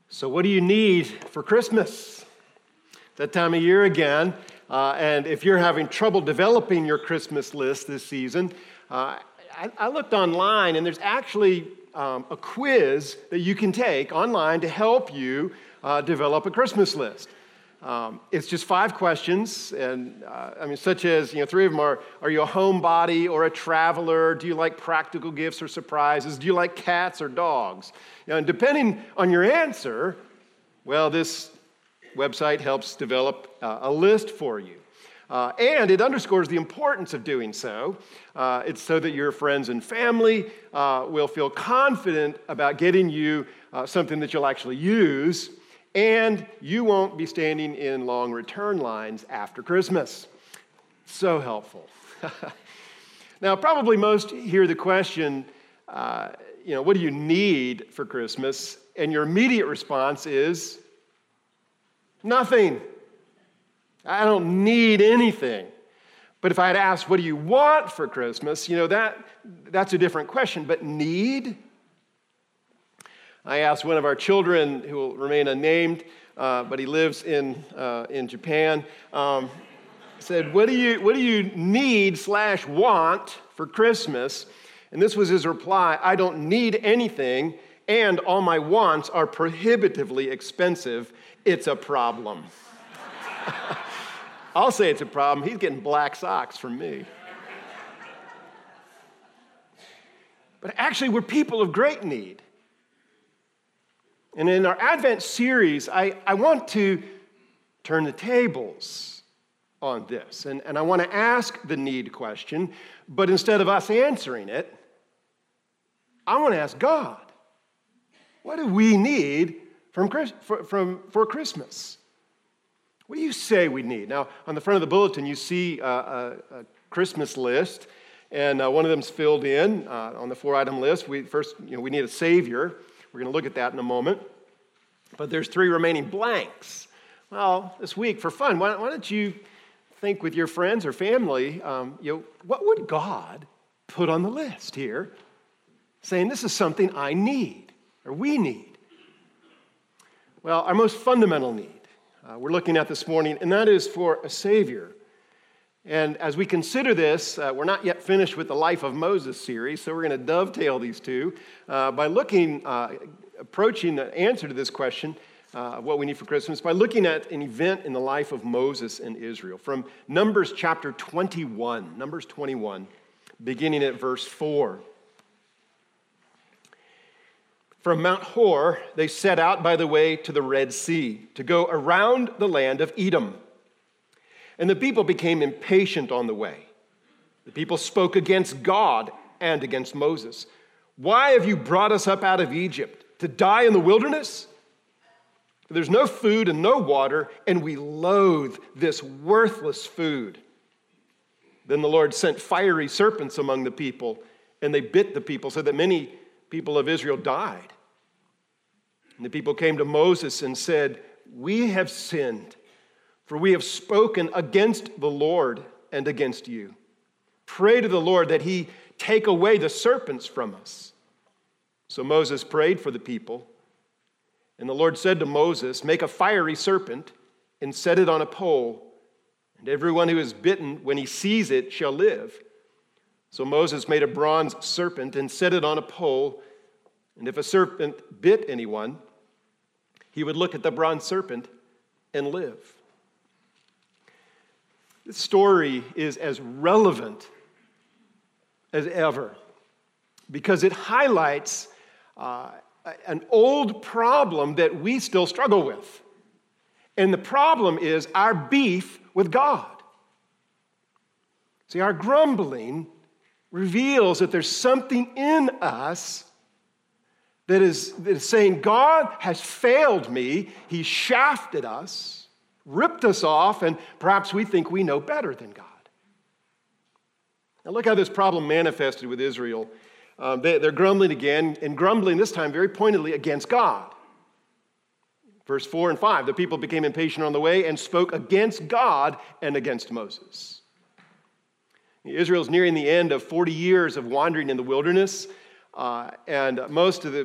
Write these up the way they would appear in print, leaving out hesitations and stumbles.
So what do you need for Christmas? That time of year again, and if you're having trouble developing your Christmas list this season, I looked online, and there's actually a quiz that you can take online to help you develop a Christmas list. It's just 5 questions, and such as, 3 of them are you a homebody or a traveler? Do you like practical gifts or surprises? Do you like cats or dogs? And depending on your answer, well, this website helps develop a list for you. And it underscores the importance of doing so. It's so that your friends and family will feel confident about getting you something that you'll actually use, and you won't be standing in long return lines after Christmas. So helpful. Now, probably most hear the question, what do you need for Christmas? And your immediate response is, nothing. I don't need anything. But if I had asked, what do you want for Christmas? That's a different question. But need? I asked one of our children, who will remain unnamed, but he lives in Japan, said, what do you need/want for Christmas? And this was his reply: I don't need anything, and all my wants are prohibitively expensive. It's a problem. I'll say it's a problem. He's getting black socks from me. But actually, we're people of great need. And in our Advent series, I want to turn the tables on this. And I want to ask the need question, but instead of us answering it, I want to ask God, what do we need for Christmas? What do you say we need? Now, on the front of the bulletin, you see a Christmas list, and one of them's filled in on the 4-item list. We need a Savior. We're going to look at that in a moment. But there's 3 remaining blanks. Well, this week, for fun, why don't you think with your friends or family, what would God put on the list here, saying this is something I need, or we need? Well, our most fundamental need we're looking at this morning, and that is for a Savior. And as we consider this, we're not yet finished with the Life of Moses series, so we're going to dovetail these two by approaching the answer to this question, of what we need for Christmas, by looking at an event in the life of Moses and Israel. From Numbers chapter 21, beginning at verse 4. From Mount Hor, they set out by the way to the Red Sea to go around the land of Edom. And the people became impatient on the way. The people spoke against God and against Moses. Why have you brought us up out of Egypt to die in the wilderness? For there's no food and no water, and we loathe this worthless food. Then the Lord sent fiery serpents among the people, and they bit the people so that many people of Israel died. And the people came to Moses and said, we have sinned, for we have spoken against the Lord and against you. Pray to the Lord that he take away the serpents from us. So Moses prayed for the people, and the Lord said to Moses, make a fiery serpent and set it on a pole, and everyone who is bitten, when he sees it, shall live. So Moses made a bronze serpent and set it on a pole, and if a serpent bit anyone, he would look at the bronze serpent and live. This story is as relevant as ever because it highlights an old problem that we still struggle with. And the problem is our beef with God. See, our grumbling reveals that there's something in us that is saying, God has failed me. He shafted us, ripped us off, and perhaps we think we know better than God. Now look how this problem manifested with Israel. They're grumbling again, and grumbling this time very pointedly against God. Verse 4 and 5, the people became impatient on the way and spoke against God and against Moses. Israel's nearing the end of 40 years of wandering in the wilderness, and most of the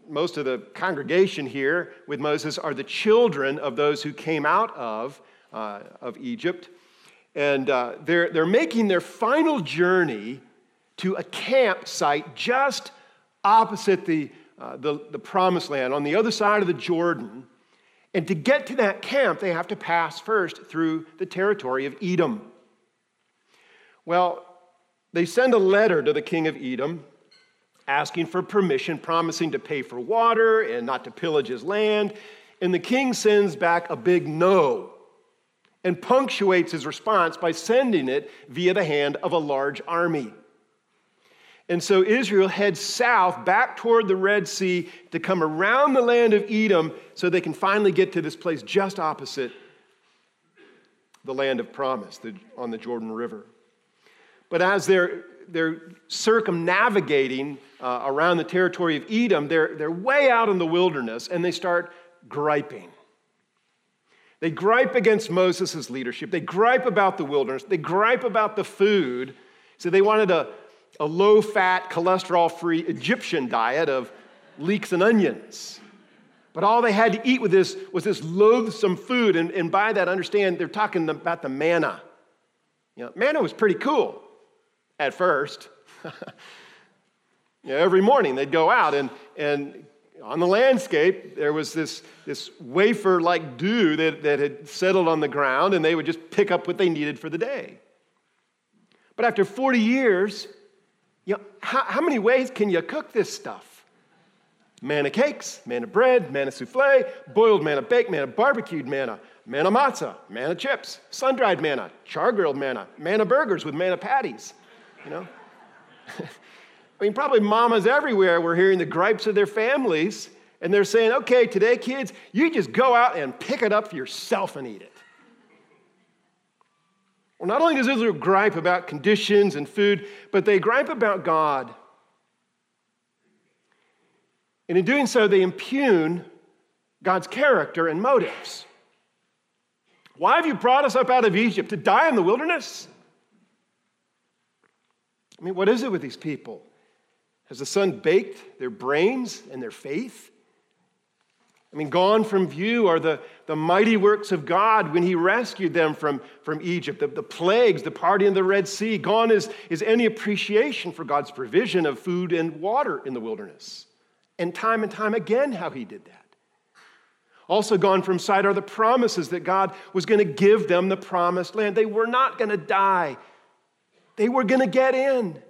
most of the congregation here with Moses are the children of those who came out of Egypt. And they're making their final journey to a campsite just opposite the promised land, on the other side of the Jordan. And to get to that camp, they have to pass first through the territory of Edom. Well, they send a letter to the king of Edom asking for permission, promising to pay for water and not to pillage his land. And the king sends back a big no and punctuates his response by sending it via the hand of a large army. And so Israel heads south back toward the Red Sea to come around the land of Edom so they can finally get to this place just opposite the land of promise on the Jordan River. But as they're circumnavigating around the territory of Edom, they're way out in the wilderness and they start griping. They gripe against Moses' leadership. They gripe about the wilderness. They gripe about the food. So they wanted a low-fat, cholesterol-free Egyptian diet of leeks and onions. But all they had to eat with this was this loathsome food. And by that, understand, they're talking about the manna. Manna was pretty cool at first. Every morning they'd go out and on the landscape, there was this wafer-like dew that had settled on the ground, and they would just pick up what they needed for the day. But after 40 years, how many ways can you cook this stuff? Manna cakes, manna bread, manna souffle, boiled manna, baked manna, barbecued manna, manna matzah, manna chips, sun-dried manna, char-grilled manna, manna burgers with manna patties, probably mamas everywhere were hearing the gripes of their families, and they're saying, okay, today, kids, you just go out and pick it up for yourself and eat it. Well, not only does Israel gripe about conditions and food, but they gripe about God. And in doing so, they impugn God's character and motives. Why have you brought us up out of Egypt to die in the wilderness? What is it with these people? Has the sun baked their brains and their faith? Gone from view are the mighty works of God when he rescued them from Egypt, the plagues, the parting of the Red Sea. Gone is any appreciation for God's provision of food and water in the wilderness. And time again how he did that. Also gone from sight are the promises that God was going to give them the promised land. They were not going to die. They were going to get in.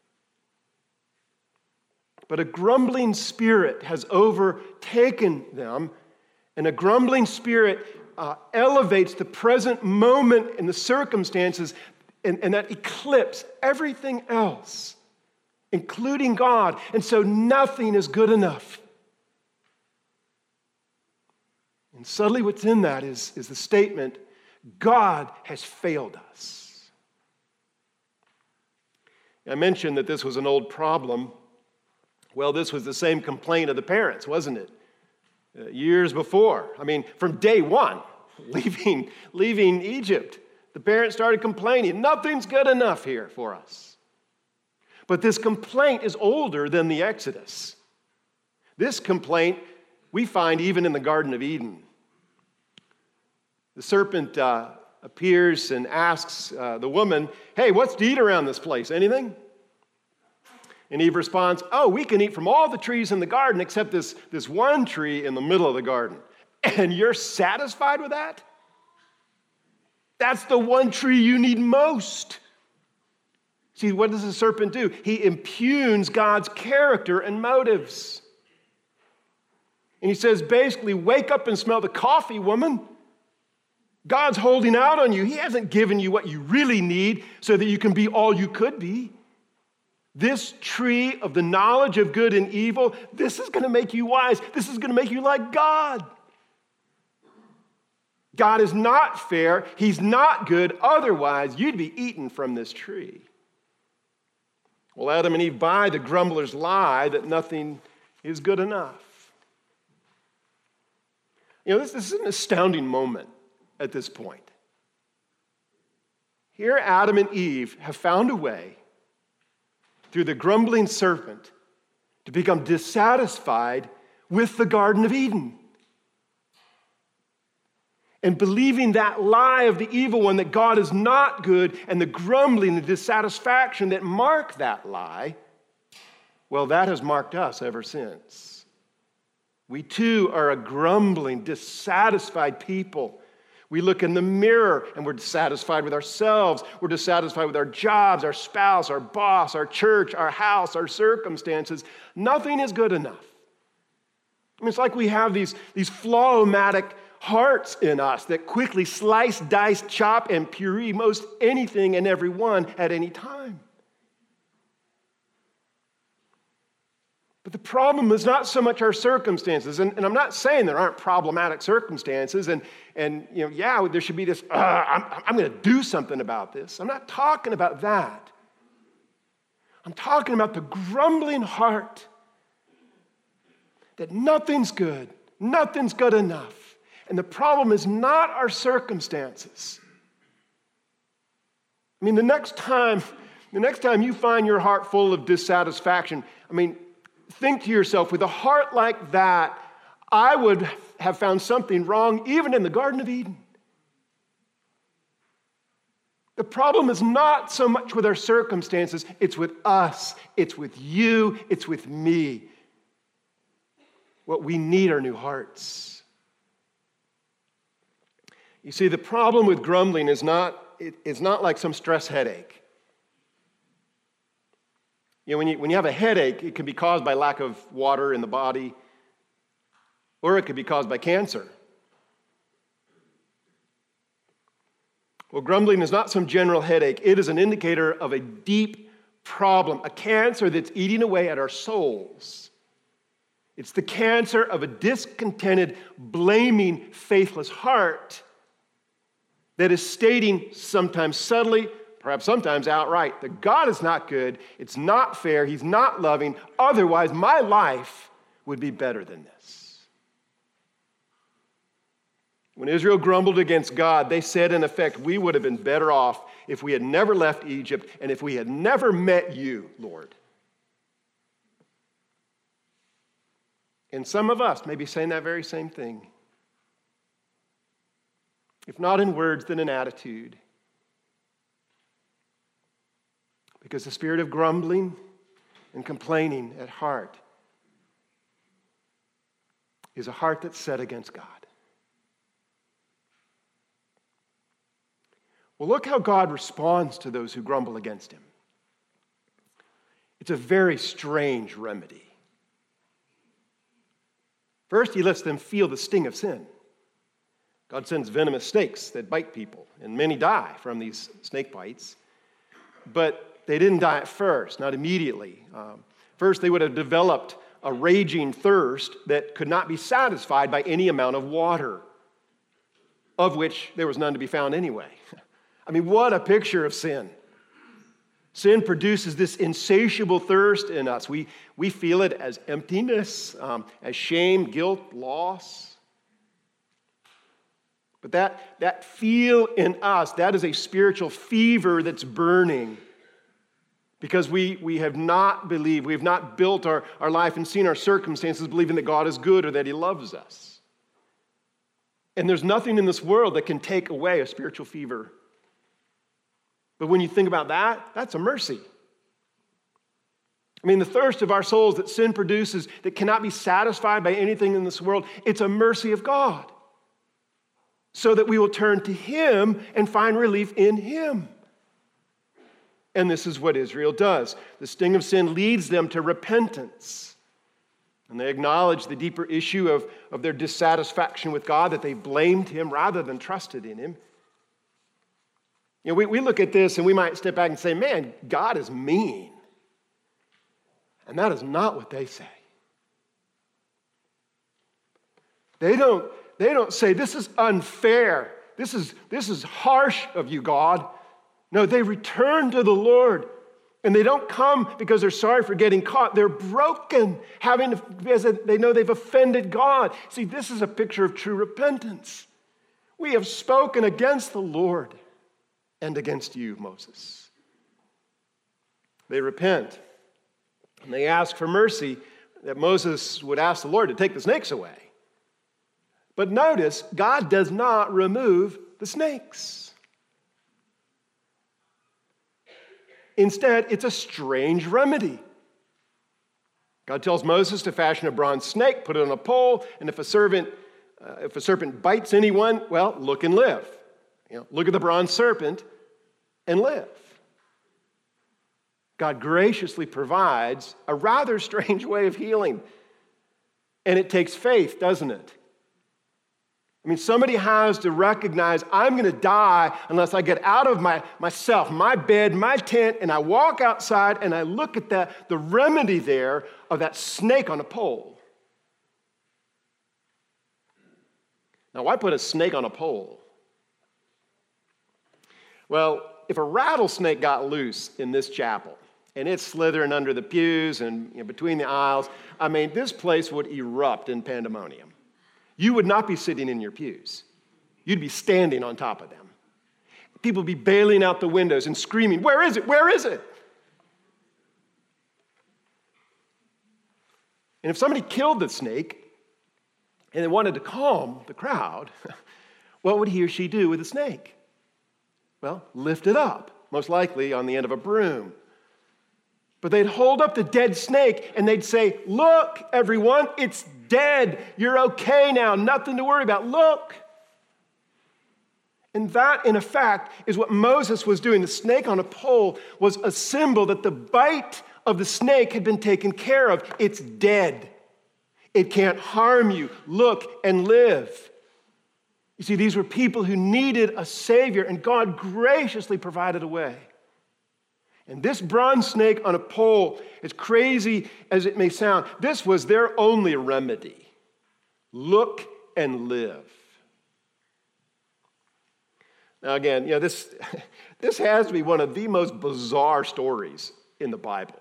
But a grumbling spirit has overtaken them, and a grumbling spirit elevates the present moment and the circumstances, and that eclipses everything else, including God. And so nothing is good enough. And subtly what's in that is the statement, God has failed us. I mentioned that this was an old problem. Well, this was the same complaint of the parents, wasn't it? Years before. From day one, leaving Egypt, the parents started complaining, nothing's good enough here for us. But this complaint is older than the Exodus. This complaint we find even in the Garden of Eden. The serpent appears and asks the woman, hey, what's to eat around this place? Anything? And Eve responds, we can eat from all the trees in the garden except this one tree in the middle of the garden. And you're satisfied with that? That's the one tree you need most. See, what does the serpent do? He impugns God's character and motives. And he says, basically, wake up and smell the coffee, woman. God's holding out on you. He hasn't given you what you really need so that you can be all you could be. This tree of the knowledge of good and evil, this is going to make you wise. This is going to make you like God. God is not fair. He's not good. Otherwise, you'd be eaten from this tree. Well, Adam and Eve buy the grumbler's lie that nothing is good enough. This is an astounding moment at this point. Here, Adam and Eve have found a way through the grumbling serpent to become dissatisfied with the Garden of Eden. And believing that lie of the evil one, that God is not good, and the grumbling and dissatisfaction that mark that lie, well, that has marked us ever since. We too are a grumbling, dissatisfied people. We look in the mirror and we're dissatisfied with ourselves. We're dissatisfied with our jobs, our spouse, our boss, our church, our house, our circumstances. Nothing is good enough. I mean, it's like we have these phlegmatic hearts in us that quickly slice, dice, chop, and puree most anything and everyone at any time. But the problem is not so much our circumstances, and I'm not saying there aren't problematic circumstances, and there should be this, I'm going to do something about this. I'm not talking about that. I'm talking about the grumbling heart that nothing's good enough. And the problem is not our circumstances. I mean, the next time you find your heart full of dissatisfaction, think to yourself, with a heart like that, I would have found something wrong even in the Garden of Eden. The problem is not so much with our circumstances, it's with us, it's with you, it's with me. What we need are new hearts. You see, the problem with grumbling is not like some stress headache. When you have a headache, it can be caused by lack of water in the body, or it could be caused by cancer. Well, grumbling is not some general headache. It is an indicator of a deep problem, a cancer that's eating away at our souls. It's the cancer of a discontented, blaming, faithless heart that is stating, sometimes subtly, perhaps sometimes outright, that God is not good, it's not fair, He's not loving, otherwise my life would be better than this. When Israel grumbled against God, they said, in effect, we would have been better off if we had never left Egypt and if we had never met you, Lord. And some of us may be saying that very same thing. If not in words, then in attitude. Because the spirit of grumbling and complaining at heart is a heart that's set against God. Well, look how God responds to those who grumble against Him. It's a very strange remedy. First, He lets them feel the sting of sin. God sends venomous snakes that bite people, and many die from these snake bites. But they didn't die at first, not immediately. First, they would have developed a raging thirst that could not be satisfied by any amount of water, of which there was none to be found anyway. What a picture of sin. Sin produces this insatiable thirst in us. We feel it as emptiness, as shame, guilt, loss. But that feel in us, that is a spiritual fever that's burning. Because we have not believed, we have not built our life and seen our circumstances believing that God is good or that He loves us. And there's nothing in this world that can take away a spiritual fever. But when you think about that, that's a mercy. The thirst of our souls that sin produces that cannot be satisfied by anything in this world, it's a mercy of God. So that we will turn to Him and find relief in Him. And this is what Israel does. The sting of sin leads them to repentance. And they acknowledge the deeper issue of their dissatisfaction with God, that they blamed Him rather than trusted in Him. We look at this and we might step back and say, man, God is mean. And that is not what they say. They don't say, this is unfair. This is harsh of you, God. No, they return to the Lord. And they don't come because they're sorry for getting caught. They're broken, because they know they've offended God. See, this is a picture of true repentance. We have spoken against the Lord and against you, Moses. They repent and they ask for mercy, that Moses would ask the Lord to take the snakes away. But notice, God does not remove the snakes. Instead, it's a strange remedy. God tells Moses to fashion a bronze snake, put it on a pole, and if a serpent bites anyone, well, look and live. Look at the bronze serpent and live. God graciously provides a rather strange way of healing. And it takes faith, doesn't it? I mean, somebody has to recognize I'm going to die unless I get out of myself, my bed, my tent, and I walk outside and I look at the remedy there of that snake on a pole. Now, why put a snake on a pole? Well, if a rattlesnake got loose in this chapel and it's slithering under the pews and between the aisles, I mean, this place would erupt in pandemonium. You would not be sitting in your pews. You'd be standing on top of them. People would be bailing out the windows and screaming, "Where is it? Where is it?" And if somebody killed the snake and they wanted to calm the crowd, what would he or she do with the snake? Well, lift it up, most likely on the end of a broom. But they'd hold up the dead snake and they'd say, "Look, everyone, it's dead. You're okay now. Nothing to worry about. Look." And that, in effect, is what Moses was doing. The snake on a pole was a symbol that the bite of the snake had been taken care of. It's dead. It can't harm you. Look and live. You see, these were people who needed a Savior, and God graciously provided a way. And this bronze snake on a pole, as crazy as it may sound, this was their only remedy. Look and live. Now again, this has to be one of the most bizarre stories in the Bible.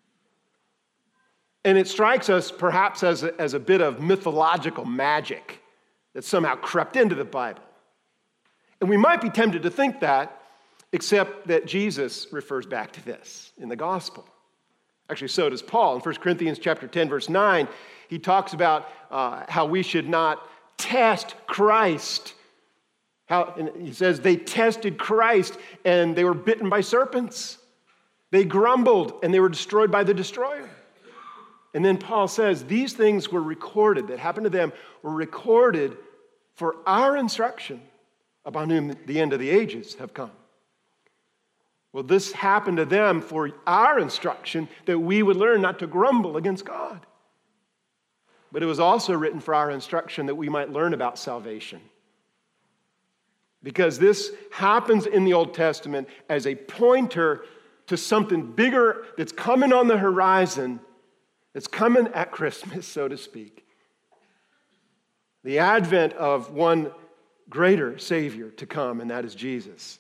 And it strikes us perhaps as a bit of mythological magic that somehow crept into the Bible. And we might be tempted to think that, except that Jesus refers back to this in the gospel. Actually, so does Paul. In 1 Corinthians chapter 10, verse 9, he talks about how we should not test Christ. And he says they tested Christ and they were bitten by serpents. They grumbled and they were destroyed by the destroyer. And then Paul says these things were recorded, that happened to them, were recorded for our instruction, upon whom the end of the ages have come. Well, this happened to them for our instruction, that we would learn not to grumble against God. But it was also written for our instruction that we might learn about salvation. Because this happens in the Old Testament as a pointer to something bigger that's coming on the horizon, that's coming at Christmas, so to speak. The advent of one greater Savior to come, and that is Jesus.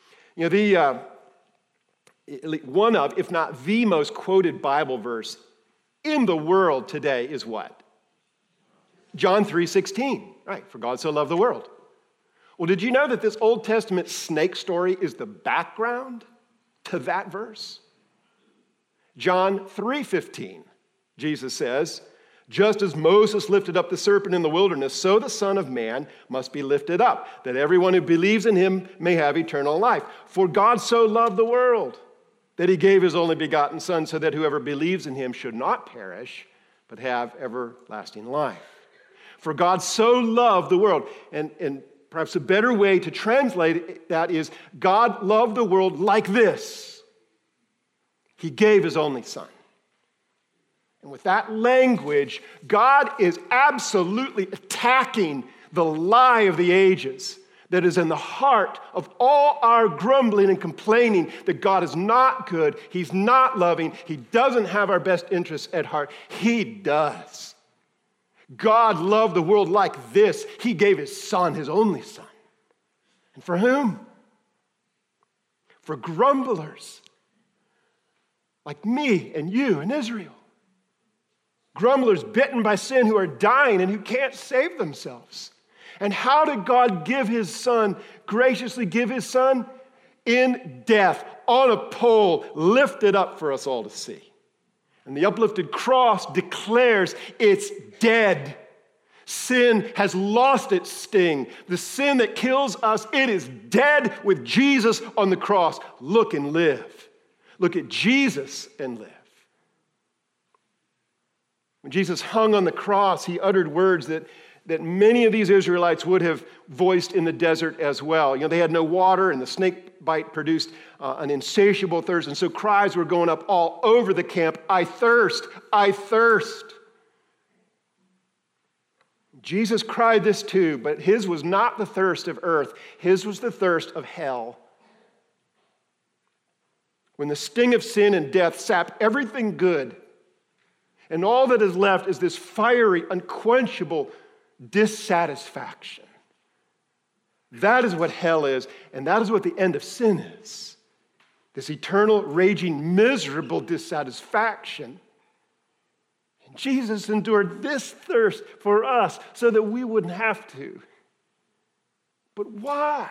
One of, if not the most quoted Bible verse in the world today is what? John 3:16, right? For God so loved the world. Well, did you know that this Old Testament snake story is the background to that verse? John 3:15, Jesus says, "Just as Moses lifted up the serpent in the wilderness, so the Son of Man must be lifted up, that everyone who believes in him may have eternal life. For God so loved the world that he gave his only begotten Son, so that whoever believes in him should not perish, but have everlasting life." For God so loved the world. And perhaps a better way to translate that is, God loved the world like this. He gave his only Son. And with that language, God is absolutely attacking the lie of the ages that is in the heart of all our grumbling and complaining that God is not good, he's not loving, he doesn't have our best interests at heart. He does. God loved the world like this. He gave his Son, his only Son. And for whom? For grumblers like me and you and Israel. Grumblers bitten by sin who are dying and who can't save themselves. And how did God give his Son, graciously give his Son? In death, on a pole, lifted up for us all to see. And the uplifted cross declares it's dead. Sin has lost its sting. The sin that kills us, it is dead with Jesus on the cross. Look and live. Look at Jesus and live. When Jesus hung on the cross, he uttered words that many of these Israelites would have voiced in the desert as well. You know, they had no water, and the snake bite produced an insatiable thirst. And so cries were going up all over the camp, "I thirst, I thirst." Jesus cried this too, but his was not the thirst of earth. His was the thirst of hell. When the sting of sin and death sap everything good, and all that is left is this fiery, unquenchable dissatisfaction. That is what hell is, and that is what the end of sin is. This eternal, raging, miserable dissatisfaction. And Jesus endured this thirst for us so that we wouldn't have to. But why?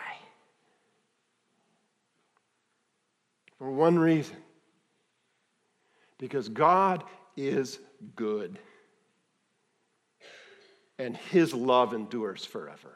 For one reason. Because God is good. And his love endures forever.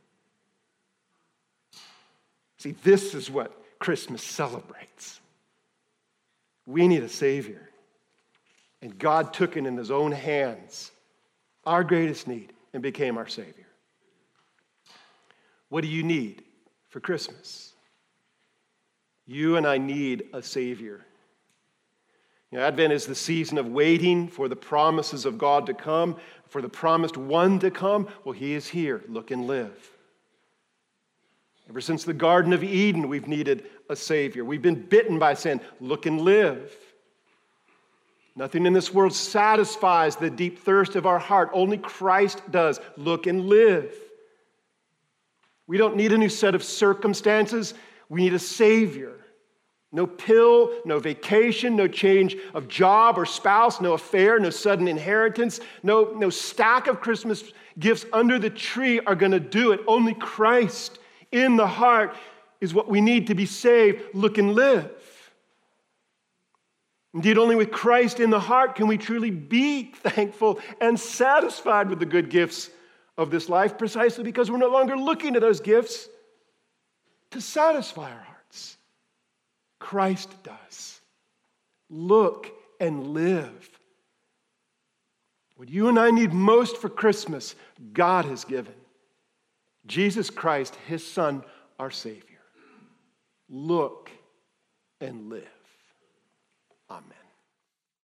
See, this is what Christmas celebrates. We need a Savior. And God took it in his own hands, our greatest need, and became our Savior. What do you need for Christmas? You and I need a Savior. You know, Advent is the season of waiting for the promises of God to come, for the promised one to come. Well, he is here. Look and live. Ever since the Garden of Eden, we've needed a Savior. We've been bitten by sin. Look and live. Nothing in this world satisfies the deep thirst of our heart. Only Christ does. Look and live. We don't need a new set of circumstances. We need a Savior. No pill, no vacation, no change of job or spouse, no affair, no sudden inheritance, no stack of Christmas gifts under the tree are going to do it. Only Christ in the heart is what we need to be saved. Look and live. Indeed, only with Christ in the heart can we truly be thankful and satisfied with the good gifts of this life, precisely because we're no longer looking at those gifts to satisfy our hearts. Christ does. Look and live. What you and I need most for Christmas, God has given. Jesus Christ, his Son, our Savior. Look and live. Amen.